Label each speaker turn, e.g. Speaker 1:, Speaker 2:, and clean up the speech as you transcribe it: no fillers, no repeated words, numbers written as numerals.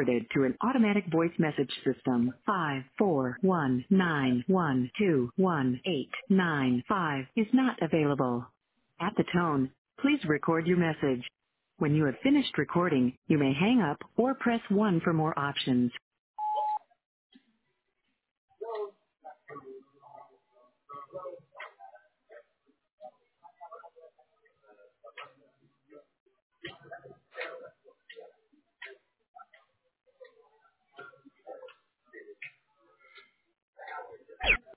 Speaker 1: forwarded to an automatic voice message system. 54191211895 is not available. At the tone, please record your message. When you have finished recording, you may hang up or press 1 for more options.